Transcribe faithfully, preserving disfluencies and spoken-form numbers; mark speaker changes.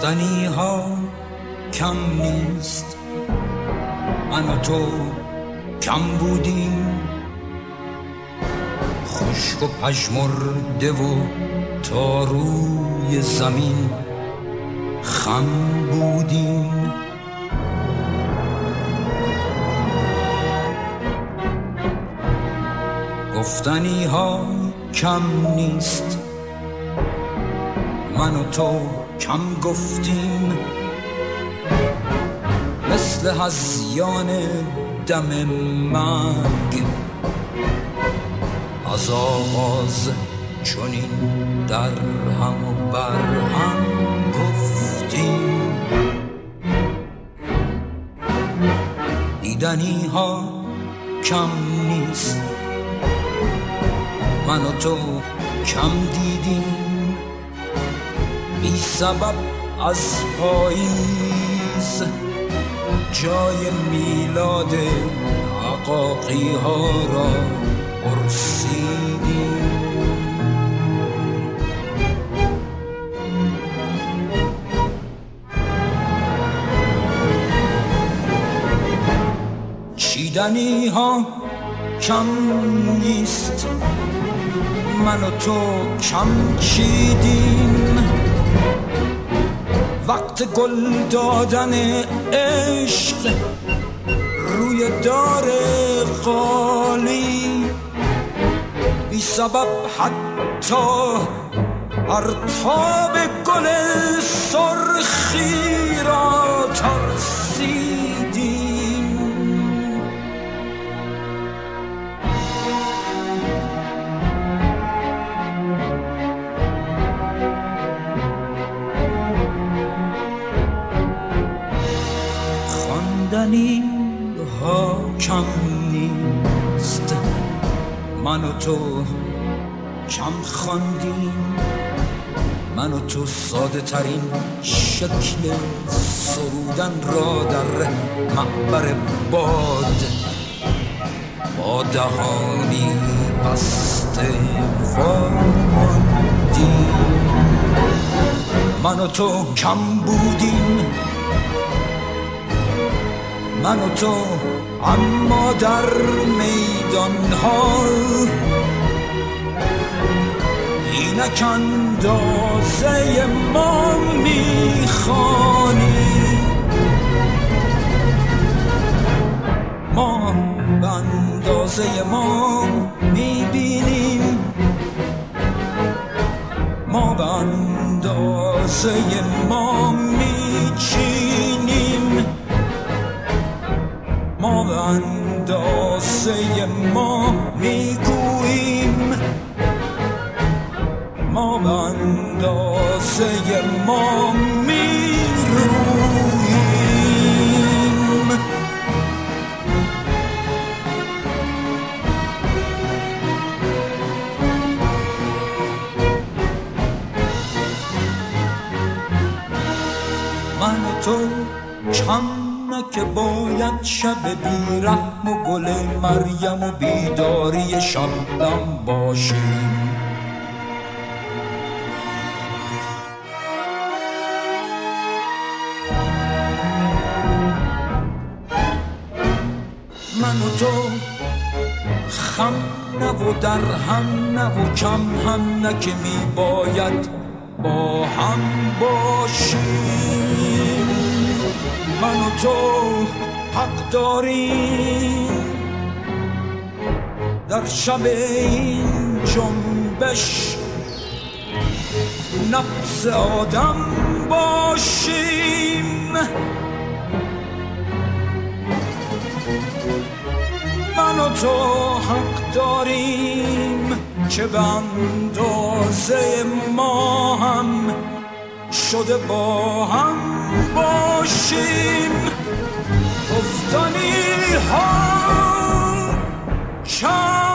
Speaker 1: گفتنی ها کم نیست، من و تو کم بودیم، خشک و پژمرده و تا روی زمین خم بودیم. گفتنی ها کم نیست، من و تو کم گفتیم، مثل هذیان دم مرگ از آغاز چنین در هم و بر هم گفتیم. دیدنی ها کم نیست، من و تو کم دیدیم، بی سبب از پاییز جای میلاد عقاقی ها را پرسیدیم. چیدنی ها کم نیست، من و تو کم چیدیم، وقت گل دادن عشق روی دار قالی، بی سبب حتی ارتاب گل سرخی را ترسیدیم. خواندنی ها کم نیست، من و تو کم خواندیم، من و تو ساده ترین شکل سرودن را در معبر باد با دهانی بسته واردیم. من و تو کم بودیم، من و تو اما در میدان ها اینک اندازه ما میخوانیم، ما به اندازه ما میبینیم، ما به اندازه ما میچینیم، ما به اندازه ما میگوییم، ما به اندازه ما میروییم. من و تو کم که باید شب بیرحم و گل مریم و بیداری شبنم باشیم. من و تو خم نه و در هم نه و کم هم نه که می باید با هم باشیم. من و تو حق داریم در شب این جنبش نفس آدم باشیم. من و تو حق داریم که به اندازه ما هم شده با هم باشیم. گفتنی ها